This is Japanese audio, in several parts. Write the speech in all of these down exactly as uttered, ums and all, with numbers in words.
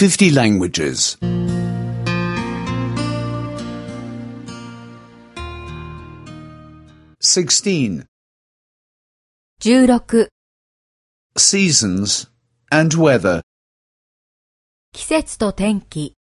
fifty languages. Sixteen. じゅうろく、 Seasons and weather. 季節と天気。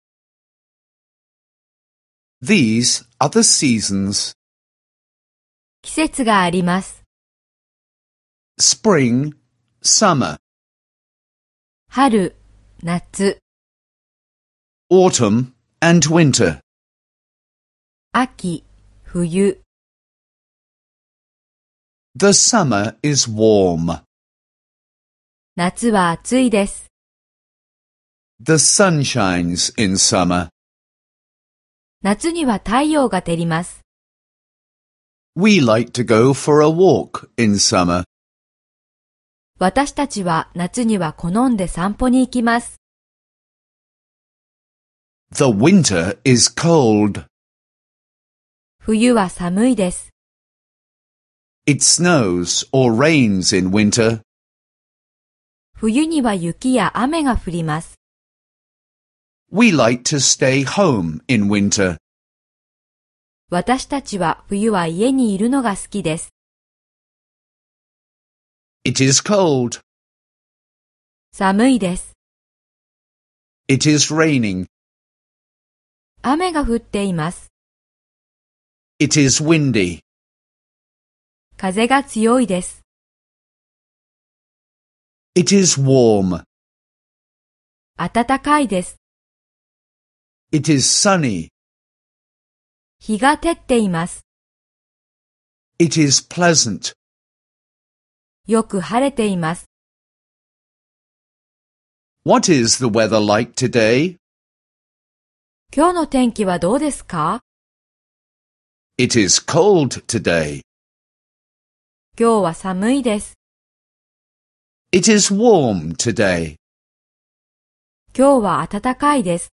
These are the seasons: 季節があります。 spring, summer, 春、夏、 autumn and winter. 秋、冬。 The summer is warm. 夏は暑いです。 The sun shines in summer. 夏には太陽が照ります。 We like to go for a walk in summer. 私たちは夏には好んで散歩に行きます。 The winter is cold. 冬は寒いです。 It snows or rains in winter. 冬には雪や雨が降ります。 We like to stay home in winter. 私たちは冬は家にいるのが好きです。 It is cold. 寒いです。 It is raining. 雨が降っています。 It is windy. 風が強いです。 It is warm. 暖かいです。 It is sunny. 日が照っています。 It is pleasant. よく晴れています。 What is the weather like today? 今日の天気はどうですか？ It is cold today. 今日は寒いです。 It is warm today. 今日は暖かいです。